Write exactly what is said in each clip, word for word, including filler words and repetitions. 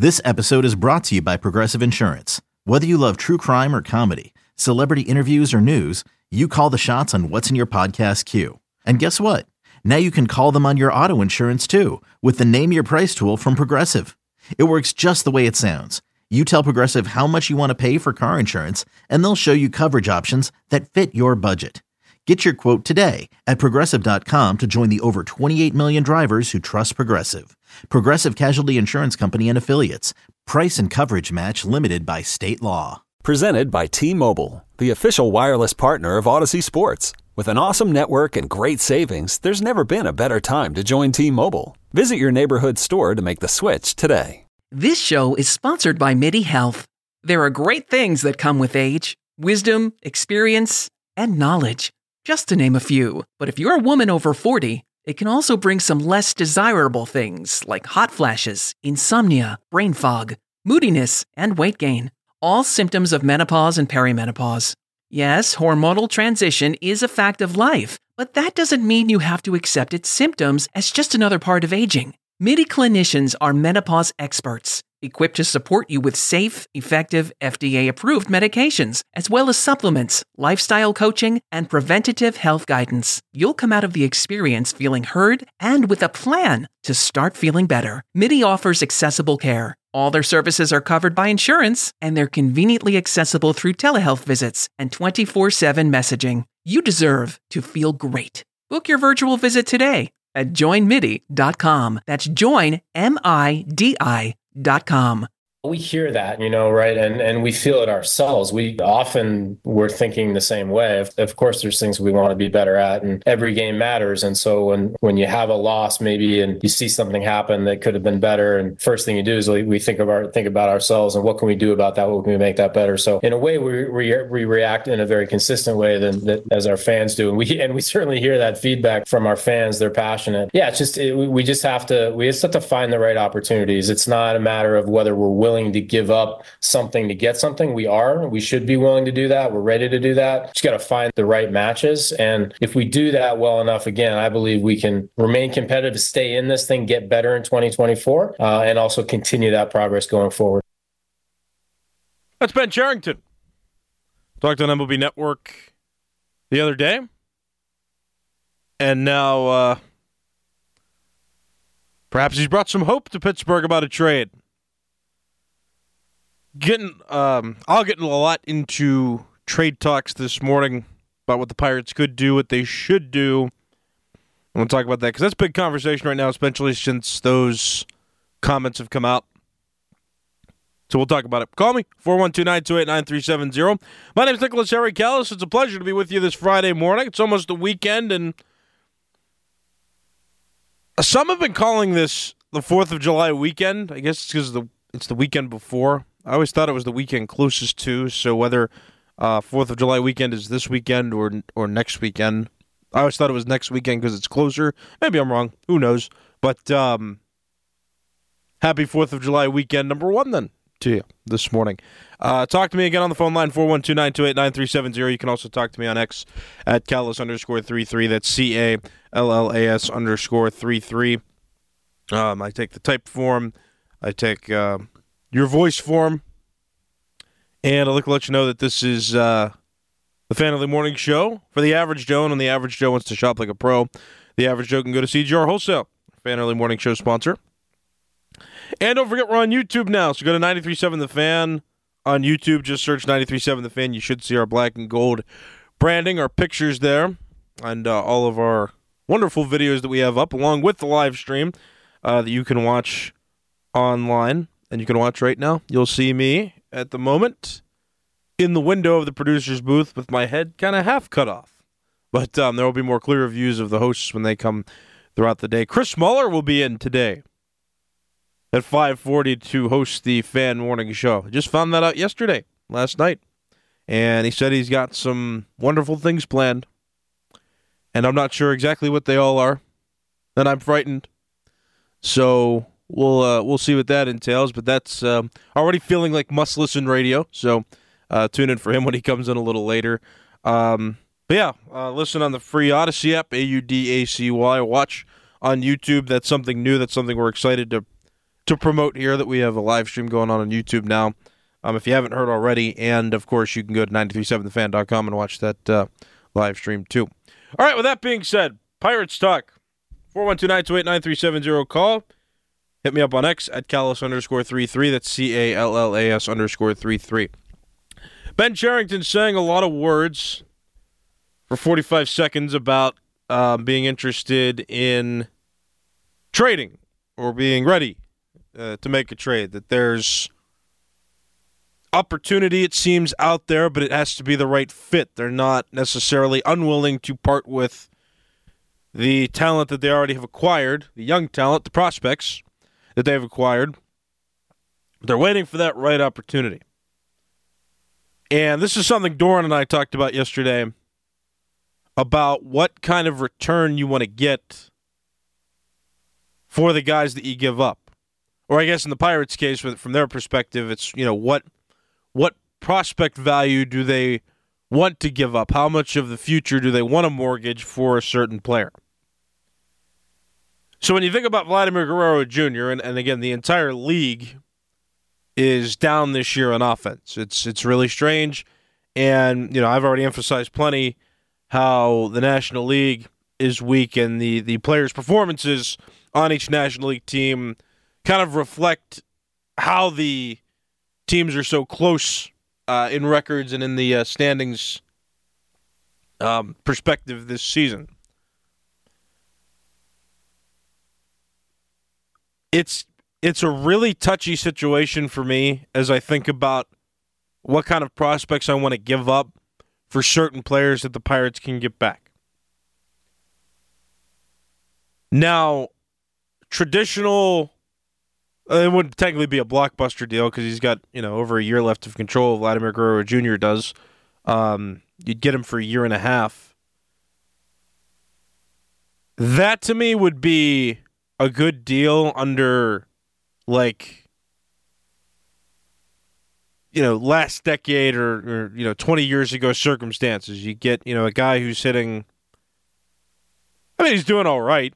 This episode is brought to you by Progressive Insurance. Whether you love true crime or comedy, celebrity interviews or news, you call the shots on what's in your podcast queue. And guess what? Now you can call them on your auto insurance too with the Name Your Price tool from Progressive. It works just the way it sounds. You tell Progressive how much you want to pay for car insurance, and they'll show you coverage options that fit your budget. Get your quote today at Progressive dot com to join the over twenty-eight million drivers who trust Progressive. Progressive Casualty Insurance Company and Affiliates. Price and coverage match limited by state law. Presented by T-Mobile, the official wireless partner of Odyssey Sports. With an awesome network and great savings, there's never been a better time to join T-Mobile. Visit your neighborhood store to make the switch today. This show is sponsored by MIDI Health. There are great things that come with age, wisdom, experience, and knowledge, just to name a few. But if you're a woman over forty, it can also bring some less desirable things like hot flashes, insomnia, brain fog, moodiness, and weight gain. All symptoms of menopause and perimenopause. Yes, hormonal transition is a fact of life, but that doesn't mean you have to accept its symptoms as just another part of aging. MIDI clinicians are menopause experts, equipped to support you with safe, effective, F D A-approved medications, as well as supplements, lifestyle coaching, and preventative health guidance. You'll come out of the experience feeling heard and with a plan to start feeling better. MIDI offers accessible care. All their services are covered by insurance, and they're conveniently accessible through telehealth visits and twenty-four seven messaging. You deserve to feel great. Book your virtual visit today at join midi dot com. That's join, M I D I dot com. We hear that, you know, right? And and we feel it ourselves. We often we're thinking the same way. Of, of course, there's things we want to be better at, and every game matters. And so when, when you have a loss, maybe, and you see something happen that could have been better, and first thing you do is we, we think of our think about ourselves and what can we do about that? What can we make that better? So in a way, we we, we react in a very consistent way than that as our fans do, and we and we certainly hear that feedback from our fans. They're passionate. Yeah, it's just it, we just have to we just have to find the right opportunities. It's not a matter of whether we're willing willing to give up something to get something. We are. We should be willing to do that. We're ready to do that. Just got to find the right matches. And if we do that well enough, again, I believe we can remain competitive, stay in this thing, get better in twenty twenty-four, uh, and also continue that progress going forward. That's Ben Cherington. Talked on M L B Network the other day. And now uh, perhaps he's brought some hope to Pittsburgh about a trade. Getting, um, I'll get a lot into trade talks this morning about what the Pirates could do, what they should do. I want to talk about that because that's a big conversation right now, especially since those comments have come out. So we'll talk about it. Call me, four one two, nine two eight, nine three seven zero. My name is Nicholas Harry Callis. It's a pleasure to be with you this Friday morning. It's almost the weekend, and some have been calling this the fourth of July weekend. I guess it's because the, it's the weekend before. I always thought it was the weekend closest to, so whether uh, fourth of July weekend is this weekend or or next weekend. I always thought it was next weekend because it's closer. Maybe I'm wrong. Who knows? But um, happy fourth of July weekend number one then to you this morning. Uh, talk to me again on the phone line, four one two, nine two eight, nine three seven zero. You can also talk to me on X at Callis underscore three three. That's C A L L A S underscore three three. Um, I take the type form. I take... Uh, your voice form, and I'd like to let you know that this is uh, the Fan Early Morning Show for the Average Joe, and when the Average Joe wants to shop like a pro, the Average Joe can go to C G R Wholesale, Fan Early Morning Show sponsor. And don't forget, we're on YouTube now, so go to ninety-three point seven The Fan on YouTube. Just search ninety-three point seven The Fan. You should see our black and gold branding, our pictures there, and uh, all of our wonderful videos that we have up, along with the live stream uh, that you can watch online. And you can watch right now. You'll see me at the moment in the window of the producer's booth with my head kind of half cut off. But um, there will be more clearer views of the hosts when they come throughout the day. Chris Muller will be in today at five forty to host the Fan Morning Show. Just found that out yesterday, last night. And he said he's got some wonderful things planned. And I'm not sure exactly what they all are. And I'm frightened. So... We'll uh, we'll see what that entails, but that's um, already feeling like must-listen radio, so uh, tune in for him when he comes in a little later. Um, but yeah, uh, listen on the free Odyssey app, A U D A C Y. Watch on YouTube. That's something new. That's something we're excited to to promote here that we have a live stream going on on YouTube now. Um, if you haven't heard already, and of course you can go to nine three seven the fan dot com and watch that uh, live stream too. All right, with that being said, Pirates Talk, four one two, nine two eight, nine three seven zero, call. Hit me up on X at Callis underscore three three. That's C A L L A S underscore three three. Ben Cherington saying a lot of words for forty-five seconds about uh, being interested in trading or being ready uh, to make a trade. That there's opportunity, it seems, out there, but it has to be the right fit. They're not necessarily unwilling to part with the talent that they already have acquired, the young talent, the prospects that they've acquired. They're waiting for that right opportunity. And this is something Doran and I talked about yesterday about what kind of return you want to get for the guys that you give up. Or I guess in the Pirates' case, from their perspective, it's, you know, what what prospect value do they want to give up? How much of the future do they want to mortgage for a certain player? So when you think about Vladimir Guerrero Junior, and, and again, the entire league is down this year on offense. It's it's really strange. And, you know, I've already emphasized plenty how the National League is weak, and the, the players' performances on each National League team kind of reflect how the teams are so close uh, in records and in the uh, standings um, perspective this season. It's it's a really touchy situation for me as I think about what kind of prospects I want to give up for certain players that the Pirates can get back. Now, traditional, uh, it wouldn't technically be a blockbuster deal because he's got, you know, over a year left of control. Vladimir Guerrero Junior does. Um, you'd get him for a year and a half. That to me would be a good deal under, like, you know, last decade or, or, you know, twenty years ago circumstances. You get, you know, a guy who's hitting, I mean, he's doing all right.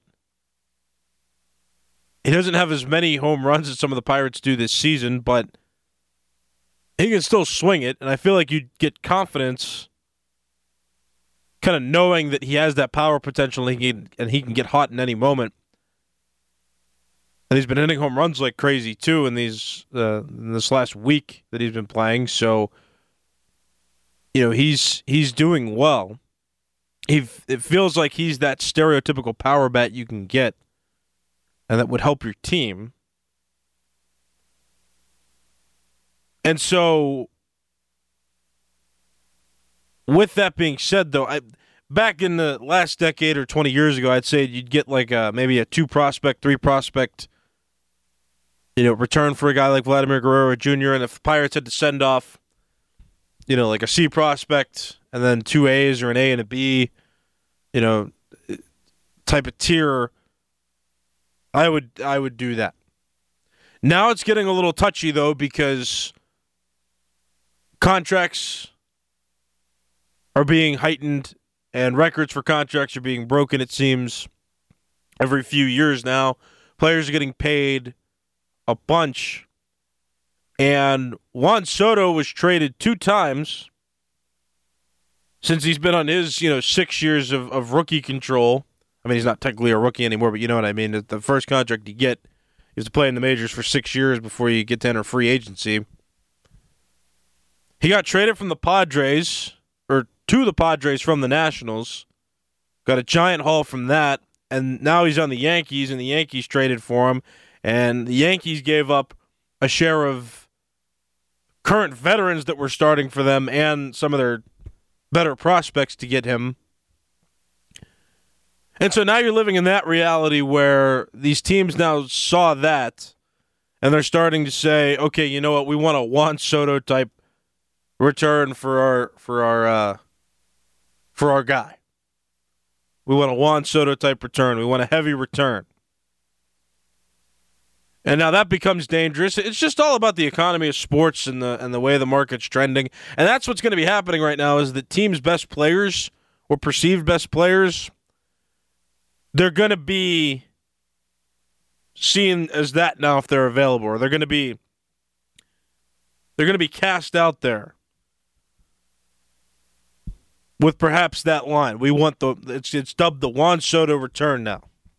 He doesn't have as many home runs as some of the Pirates do this season, but he can still swing it, and I feel like you'd get confidence kind of knowing that he has that power potential and he can, and he can get hot in any moment. And he's been hitting home runs like crazy, too, in these uh, in this last week that he's been playing. So, you know, he's he's doing well. He It feels like he's that stereotypical power bat you can get, and that would help your team. And so, with that being said, though, I, back in the last decade or twenty years ago, I'd say you'd get like a, maybe a two prospect, three prospect, you know, return for a guy like Vladimir Guerrero Junior And if the Pirates had to send off, you know, like a C prospect and then two A's or an A and a B, you know, type of tier, I would I would do that. Now it's getting a little touchy, though, because contracts are being heightened and records for contracts are being broken, it seems, every few years now. Players are getting paid a bunch. And Juan Soto was traded two times since he's been on his, you know, six years of, of rookie control. I mean, he's not technically a rookie anymore, but you know what I mean. The first contract you get is to play in the majors for six years before you get to enter free agency. He got traded from the Padres, or to the Padres from the Nationals. Got a giant haul from that, and now he's on the Yankees, and the Yankees traded for him. And the Yankees gave up a share of current veterans that were starting for them and some of their better prospects to get him. And so now you're living in that reality where these teams now saw that, and they're starting to say, okay, you know what, we want a Juan Soto type return for our for our uh, for our guy. We want a Juan Soto type return. We want a heavy return. And now that becomes dangerous. It's just all about the economy of sports and the and the way the market's trending. And that's what's going to be happening right now is that teams' best players or perceived best players, they're going to be seen as that now if they're available, or they're going to be they're going to be cast out there with perhaps that line. We want the it's it's dubbed the Juan Soto return now.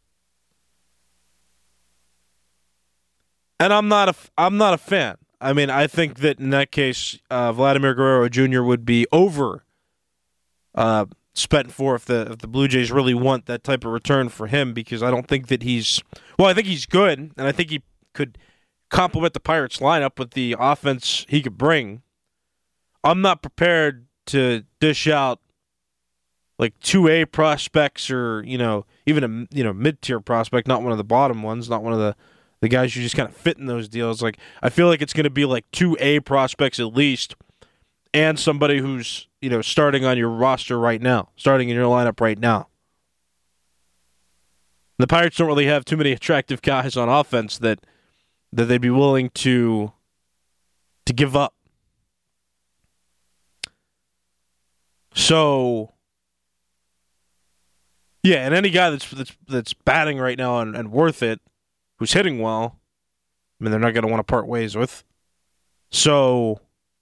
And I'm not a I'm not a fan. I mean, I think that in that case, uh, Vladimir Guerrero Junior would be over uh, spent for if the if the Blue Jays really want that type of return for him, because I don't think that he's well. I think he's good, and I think he could complement the Pirates lineup with the offense he could bring. I'm not prepared to dish out like two A prospects, or you know, even a you know mid tier prospect, not one of the bottom ones, not one of the. The guys who just kind of fit in those deals. Like, I feel like it's going to be like two A prospects at least, and somebody who's, you know, starting on your roster right now, starting in your lineup right now. The Pirates don't really have too many attractive guys on offense that that they'd be willing to to give up. So, yeah, and any guy that's that's that's batting right now and, and worth it, who's hitting well, I mean, they're not going to want to part ways with. So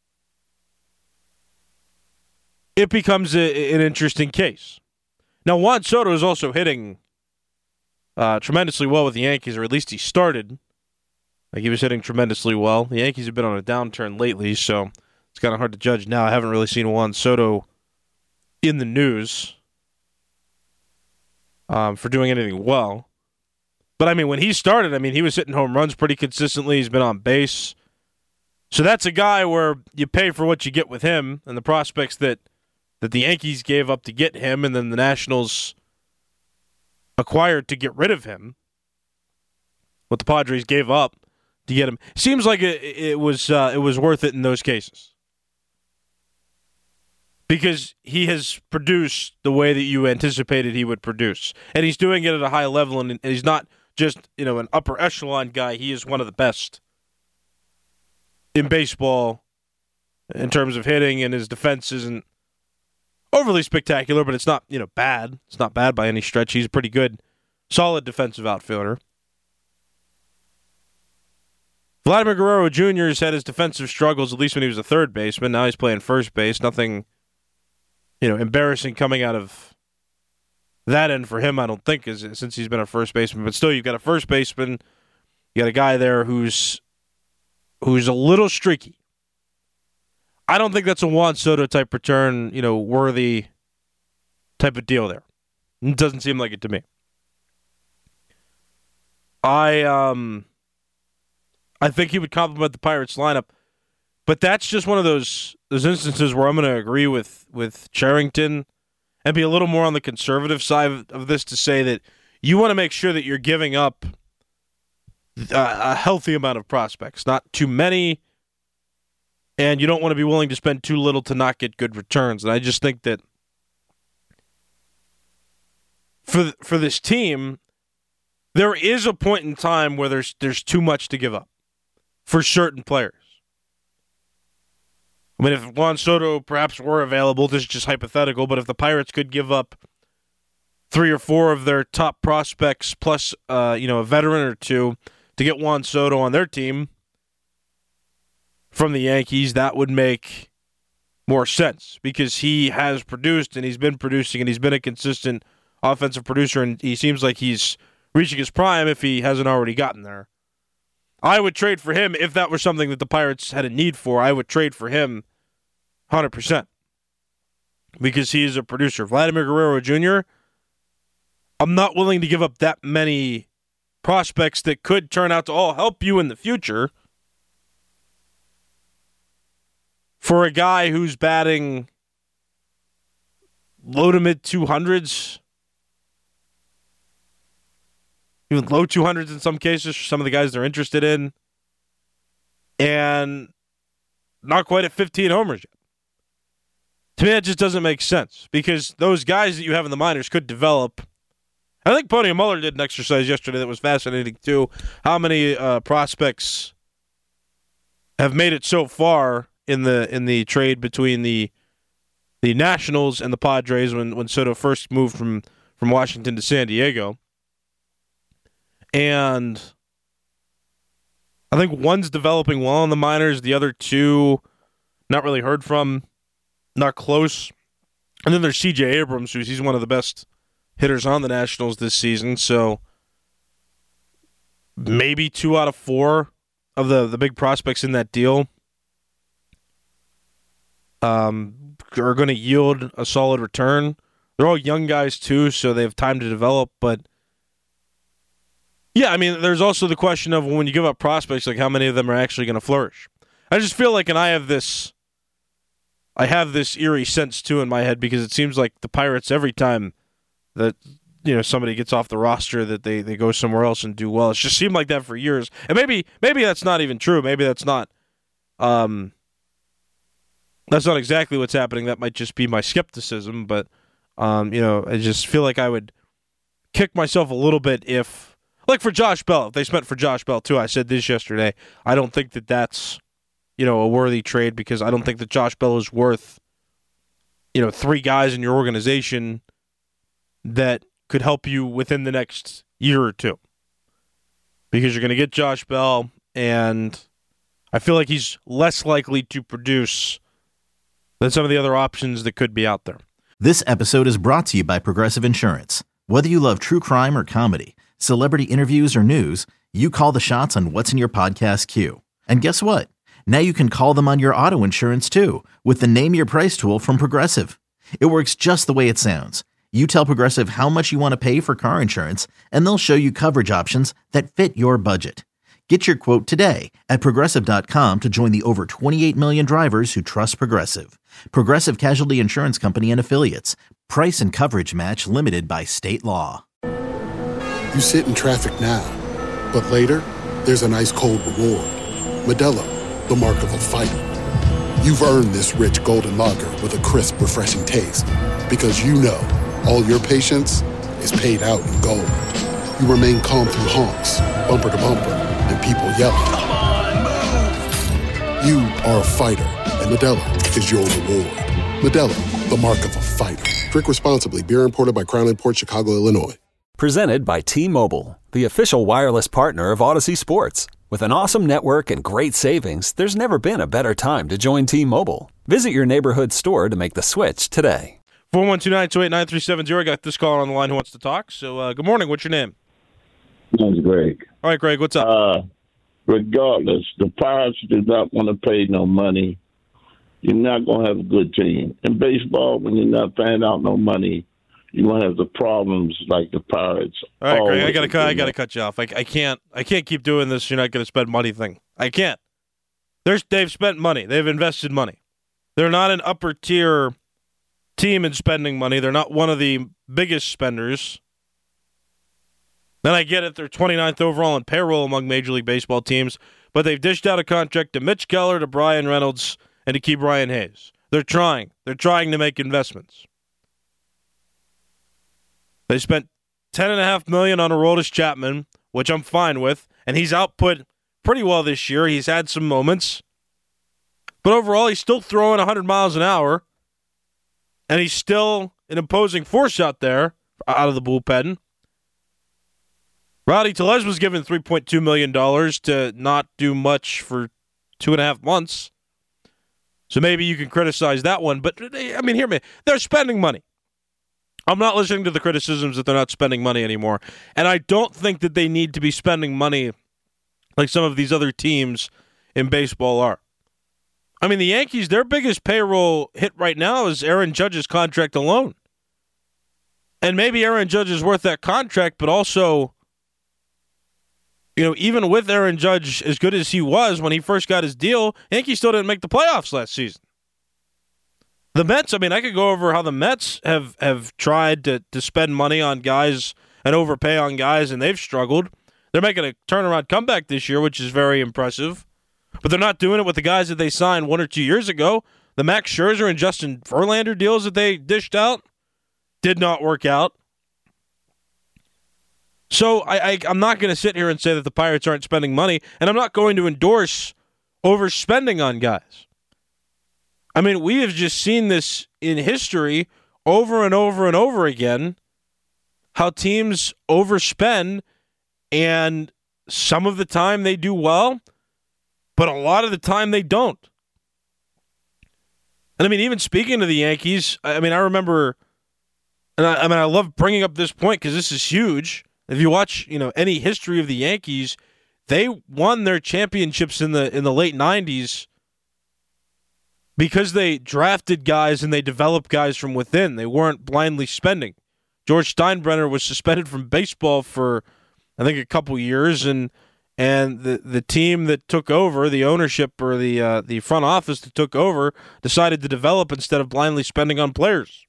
it becomes a, an interesting case. Now, Juan Soto is also hitting uh, tremendously well with the Yankees, or at least he started. Like, he was hitting tremendously well. The Yankees have been on a downturn lately, so it's kind of hard to judge now. I haven't really seen Juan Soto in the news um, for doing anything well. But, I mean, when he started, I mean, he was hitting home runs pretty consistently. He's been on base. So that's a guy where you pay for what you get with him, and the prospects that, that the Yankees gave up to get him, and then the Nationals acquired to get rid of him, what the Padres gave up to get him. Seems like it, it was uh, it was worth it in those cases. Because he has produced the way that you anticipated he would produce. And he's doing it at a high level, and he's not just, you know, an upper echelon guy. He is one of the best in baseball in terms of hitting, and his defense isn't overly spectacular, but it's not, you know, bad. It's not bad by any stretch. He's a pretty good, solid defensive outfielder. Vladimir Guerrero Junior has had his defensive struggles, at least when he was a third baseman. Now he's playing first base. Nothing, you know, embarrassing coming out of that end for him, I don't think, is since he's been a first baseman. But still, you've got a first baseman. You got a guy there who's who's a little streaky. I don't think that's a Juan Soto type return, you know, worthy type of deal there. It doesn't seem like it to me. I um, I think he would complement the Pirates lineup, but that's just one of those those instances where I'm going to agree with with Cherington and be a little more on the conservative side of, of this to say that you want to make sure that you're giving up a, a healthy amount of prospects, not too many, and you don't want to be willing to spend too little to not get good returns. And I just think that for for this team, there is a point in time where there's there's too much to give up for certain players. I mean, if Juan Soto perhaps were available, this is just hypothetical, but if the Pirates could give up three or four of their top prospects plus, uh, you know, a veteran or two to get Juan Soto on their team from the Yankees, that would make more sense because he has produced and he's been producing and he's been a consistent offensive producer, and he seems like he's reaching his prime if he hasn't already gotten there. I would trade for him if that were something that the Pirates had a need for. I would trade for him one hundred percent because he is a producer. Vladimir Guerrero Junior, I'm not willing to give up that many prospects that could turn out to all help you in the future for a guy who's batting low to mid two hundreds, even low two hundreds in some cases for some of the guys they're interested in, and not quite at fifteen homers yet. To me, that just doesn't make sense because those guys that you have in the minors could develop. I think Pony Muller did an exercise yesterday that was fascinating too. How many uh, prospects have made it so far in the in the trade between the the Nationals and the Padres when, when Soto first moved from, from Washington to San Diego? And I think one's developing well in the minors. The other two, not really heard from, not close. And then there's C J Abrams, who's he's one of the best hitters on the Nationals this season. So maybe two out of four of the, the big prospects in that deal um, are going to yield a solid return. They're all young guys, too, so they have time to develop. But, yeah, I mean, there's also the question of when you give up prospects, like how many of them are actually going to flourish. I just feel like, and I have this, I have this eerie sense, too, in my head, because it seems like the Pirates, every time that, you know, somebody gets off the roster, that they, they go somewhere else and do well. It's just seemed like that for years. And maybe maybe that's not even true. Maybe that's not um, that's not exactly what's happening. That might just be my skepticism, but Um, you know, I just feel like I would kick myself a little bit if, like for Josh Bell, if they spent for Josh Bell too. I said this yesterday. I don't think that that's, you know, a worthy trade because I don't think that Josh Bell is worth, you know, three guys in your organization that could help you within the next year or two. Because you're going to get Josh Bell, and I feel like he's less likely to produce than some of the other options that could be out there. This episode is brought to you by Progressive Insurance. Whether you love true crime or comedy, celebrity interviews or news, you call the shots on what's in your podcast queue. And guess what? Now you can call them on your auto insurance too with the Name Your Price tool from Progressive. It works just the way it sounds. You tell Progressive how much you want to pay for car insurance, and they'll show you coverage options that fit your budget. Get your quote today at Progressive dot com to join the over twenty-eight million drivers who trust Progressive. Progressive Casualty Insurance Company and Affiliates. Price and coverage match limited by state law. You sit in traffic now, but later, there's an ice-cold reward. Modelo, the mark of a fighter. You've earned this rich golden lager with a crisp, refreshing taste. Because you know, all your patience is paid out in gold. You remain calm through honks, bumper to bumper, and people yelling. Come on, move! You are a fighter, and Modelo is your reward. Modelo, the mark of a fighter. Drink responsibly. Beer imported by Crown Imports, Chicago, Illinois. Presented by T-Mobile, the official wireless partner of Odyssey Sports. With an awesome network and great savings, there's never been a better time to join T-Mobile. Visit your neighborhood store to make the switch today. four one two nine, two eight nine, three seven zero. I got this caller on the line who wants to talk. So, uh, good morning. What's your name? My name's Greg. All right, Greg, what's up? Uh, regardless, the Pirates do not want to pay no money. You're not going to have a good team. In baseball, when you're not paying out no money, you're going to have the problems like the Pirates. All right, Greg, I got to cut. I got to cut you off. I, I can't. I can't keep doing this. You're not going to spend money thing. I can't. There's. They've spent money. They've invested money. They're not an upper tier team in spending money. They're not one of the biggest spenders. Then I get it. They're twenty-ninth overall in payroll among Major League Baseball teams, but they've dished out a contract to Mitch Keller, to Brian Reynolds, and to keep Ryan Hayes. They're trying. They're trying to make investments. They spent ten point five million dollars on Aroldis Chapman, which I'm fine with, and he's output pretty well this year. He's had some moments. But overall, he's still throwing one hundred miles an hour, and he's still an imposing force out there out of the bullpen. Rowdy Tellez was given three point two million dollars to not do much for two and a half months. So maybe you can criticize that one. But, I mean, hear me. They're spending money. I'm not listening to the criticisms that they're not spending money anymore. And I don't think that they need to be spending money like some of these other teams in baseball are. I mean, the Yankees, their biggest payroll hit right now is Aaron Judge's contract alone. And maybe Aaron Judge is worth that contract, but also, you know, even with Aaron Judge as good as he was when he first got his deal, Yankees still didn't make the playoffs last season. The Mets, I mean, I could go over how the Mets have, have tried to, to spend money on guys and overpay on guys, and they've struggled. They're making a turnaround comeback this year, which is very impressive. But they're not doing it with the guys that they signed one or two years ago. The Max Scherzer and Justin Verlander deals that they dished out did not work out. So I, I, I'm not going to sit here and say that the Pirates aren't spending money, and I'm not going to endorse overspending on guys. I mean, we have just seen this in history over and over and over again, how teams overspend, and some of the time they do well, but a lot of the time they don't. And I mean, even speaking to the Yankees, I mean, I remember, and I, I mean, I love bringing up this point because this is huge. If you watch, you know, any history of the Yankees, they won their championships in the in the late nineties because they drafted guys and they developed guys from within. They weren't blindly spending. George Steinbrenner was suspended from baseball for, I think, a couple years, and and the the team that took over, the ownership or the uh, the front office that took over, decided to develop instead of blindly spending on players.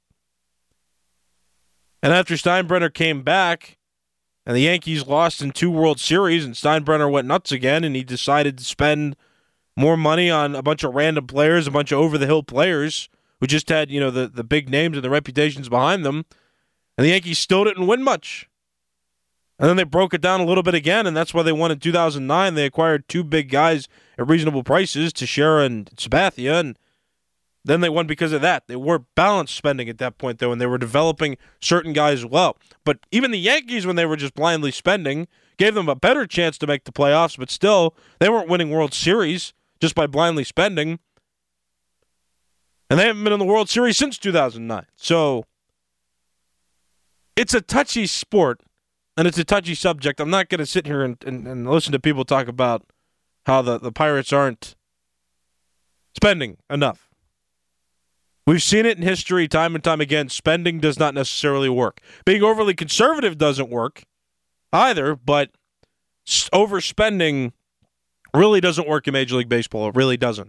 And after Steinbrenner came back, and the Yankees lost in two World Series, and Steinbrenner went nuts again, and he decided to spend more money on a bunch of random players, a bunch of over-the-hill players who just had, you know, the, the big names and the reputations behind them, and the Yankees still didn't win much. And then they broke it down a little bit again, and that's why they won in two thousand nine. They acquired two big guys at reasonable prices, Teixeira and Sabathia, and then they won because of that. They were balanced spending at that point, though, and they were developing certain guys well. But even the Yankees, when they were just blindly spending, gave them a better chance to make the playoffs, but still, they weren't winning World Series just by blindly spending. And they haven't been in the World Series since two thousand nine. So it's a touchy sport, and it's a touchy subject. I'm not going to sit here and, and, and listen to people talk about how the, the Pirates aren't spending enough. We've seen it in history time and time again. Spending does not necessarily work. Being overly conservative doesn't work either, but overspending really doesn't work in Major League Baseball. It really doesn't.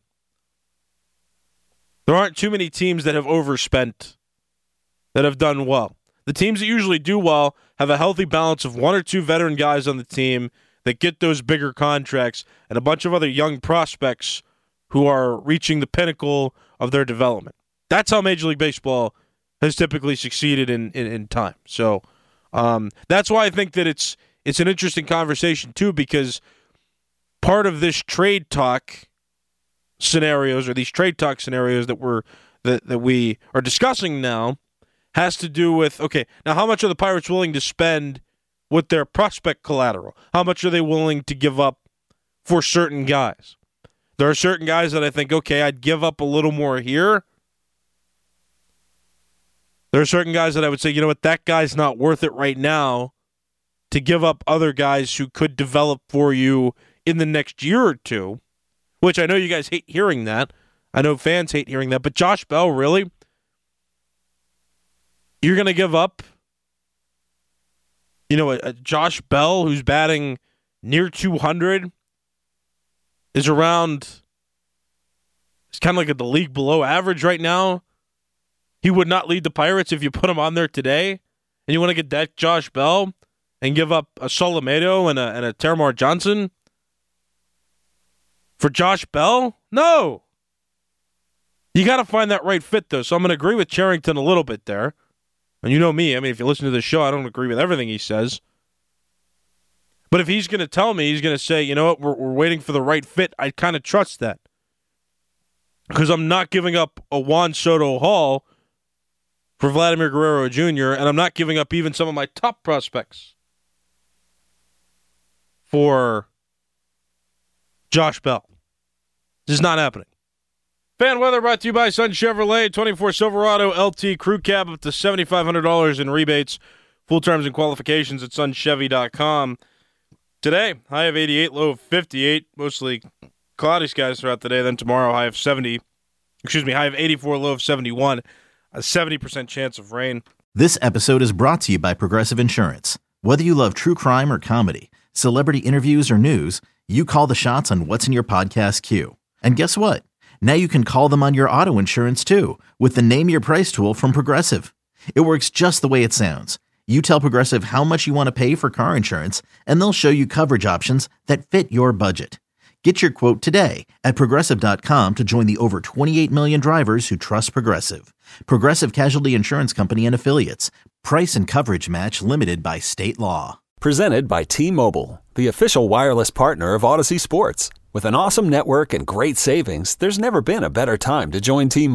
There aren't too many teams that have overspent that have done well. The teams that usually do well have a healthy balance of one or two veteran guys on the team that get those bigger contracts and a bunch of other young prospects who are reaching the pinnacle of their development. That's how Major League Baseball has typically succeeded in, in, in time. So um, that's why I think that it's it's an interesting conversation, too, because part of this trade talk scenarios or these trade talk scenarios that we're that, that we are discussing now has to do with, okay, now how much are the Pirates willing to spend with their prospect collateral? How much are they willing to give up for certain guys? There are certain guys that I think, okay, I'd give up a little more here. There are certain guys that I would say, you know what, that guy's not worth it right now to give up other guys who could develop for you in the next year or two, which I know you guys hate hearing that. I know fans hate hearing that, but Josh Bell, really? You're going to give up, you know, a, a Josh Bell who's batting near two hundred, is around, it's kind of like at the league below average right now. He would not lead the Pirates if you put him on there today. And you want to get that Josh Bell and give up a Solomedo and a, and a Termarr Johnson for Josh Bell? No. You got to find that right fit, though. So I'm going to agree with Cherington a little bit there. And you know me. I mean, if you listen to the show, I don't agree with everything he says. But if he's going to tell me, he's going to say, you know what, we're, we're waiting for the right fit, I kind of trust that. Because I'm not giving up a Juan Soto Hall for Vladimir Guerrero Junior, and I'm not giving up even some of my top prospects for Josh Bell. This is not happening. Fan weather brought to you by Sun Chevrolet, twenty-four Silverado L T Crew Cab, up to seven thousand five hundred dollars in rebates. Full terms and qualifications at sun chevy dot com. Today, high of eighty-eight, low of fifty-eight. Mostly cloudy skies throughout the day. Then tomorrow, high of seventy. Excuse me, high of eighty-four, low of seventy-one. A seventy percent chance of rain. This episode is brought to you by Progressive Insurance. Whether you love true crime or comedy, celebrity interviews or news, you call the shots on what's in your podcast queue. And guess what? Now you can call them on your auto insurance too with the Name Your Price tool from Progressive. It works just the way it sounds. You tell Progressive how much you want to pay for car insurance, and they'll show you coverage options that fit your budget. Get your quote today at Progressive dot com to join the over twenty-eight million drivers who trust Progressive. Progressive Casualty Insurance Company and Affiliates. Price and coverage match limited by state law. Presented by T-Mobile, the official wireless partner of Odyssey Sports. With an awesome network and great savings, there's never been a better time to join T-Mobile.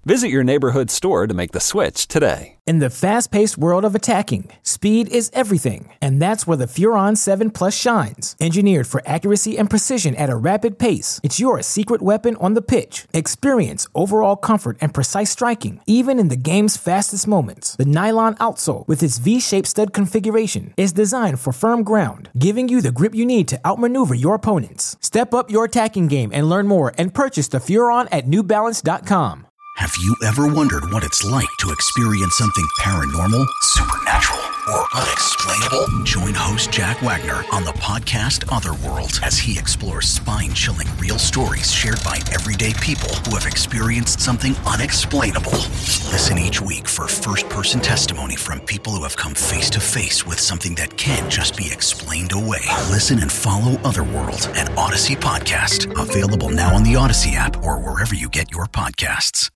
Visit your neighborhood store to make the switch today. In the fast-paced world of attacking, speed is everything, and that's where the Furon seven Plus shines. Engineered for accuracy and precision at a rapid pace, it's your secret weapon on the pitch. Experience overall comfort and precise striking, even in the game's fastest moments. The nylon outsole, with its V-shaped stud configuration, is designed for firm ground, giving you the grip you need to outmaneuver your opponents. Step up your attacking game and learn more and purchase the Furon at New Balance dot com. Have you ever wondered what it's like to experience something paranormal, supernatural, or unexplainable? Join host Jack Wagner on the podcast Otherworld as he explores spine-chilling real stories shared by everyday people who have experienced something unexplainable. Listen each week for first-person testimony from people who have come face-to-face with something that can't just be explained away. Listen and follow Otherworld, an Odyssey podcast, available now on the Odyssey app or wherever you get your podcasts.